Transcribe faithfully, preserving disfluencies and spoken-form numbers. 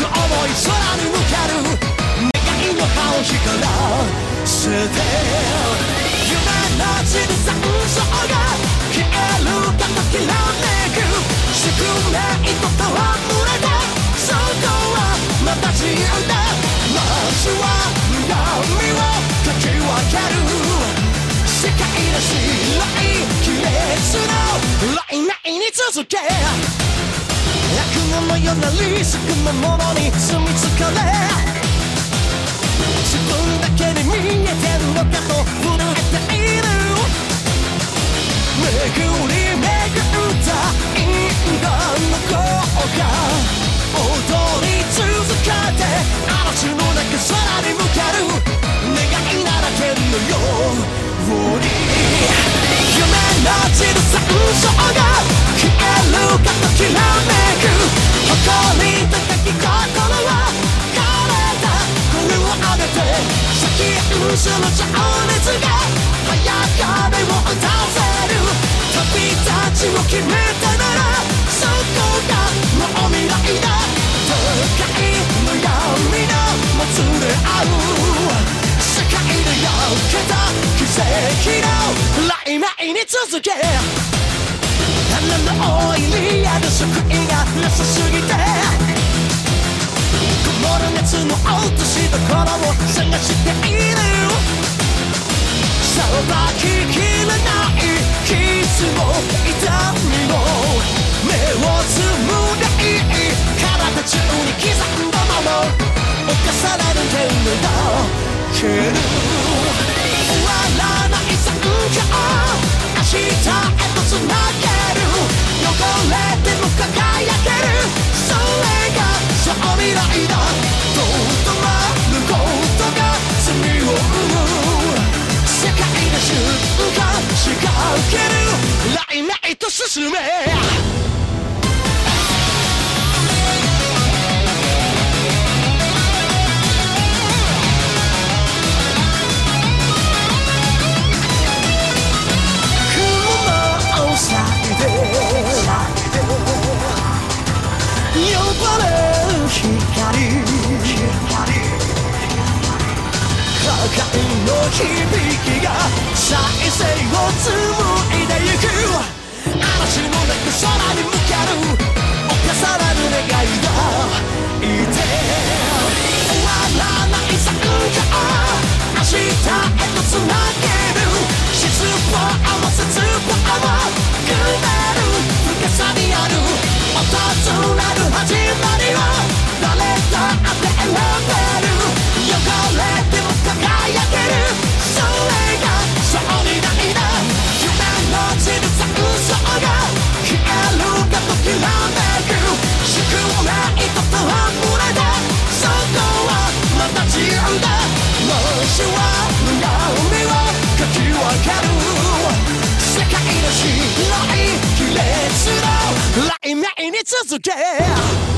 い空に向かる願いの葉を火から捨て夢の地に山椒が消えるかときらめく宿命と戯れたそこはまた自由だまずは闇をかき分ける世界の白い亀裂の雷鳴に続け悪夢のようなリスクのものに住み着かれ自分だけに見えてるのかと震えている巡り巡った因果の効果踊り続けて嵐の中空に向かる願いならけるのよ夢の地の山椒が消えるかときらめく誇り高き心は枯れた声を上げて咲き失の情熱が早壁を打たせる旅立ちを決めたならそこがもう未来だ都会の闇のもつれ合う世界で焼けた奇跡の雷鳴に続け花のオイリアル救いがなさすぎて曇る熱の落としどころを探しているさばききれない傷も痛みも目をつむれいい体中に刻んだもの犯される天狗だける終わらない参加明日へとつなげる汚れても輝けるそれがそう未来だとどまることが罪を生む世界が瞬間仕掛ける雷鳴と進めの響きが再生を紡いでゆく嵐の中空に向かる犯される願いがいて終わらない参加明日へとつなげる失望も絶望もくれる深さにある訪れる始まりを誰だって選べる汚れても輝けるそれがそう未来だ夢の地に山椒が消えるかときらめく宿命と戯れたそこはまた自由だもしは闇をかき分ける世界の白い亀裂の雷鳴に続け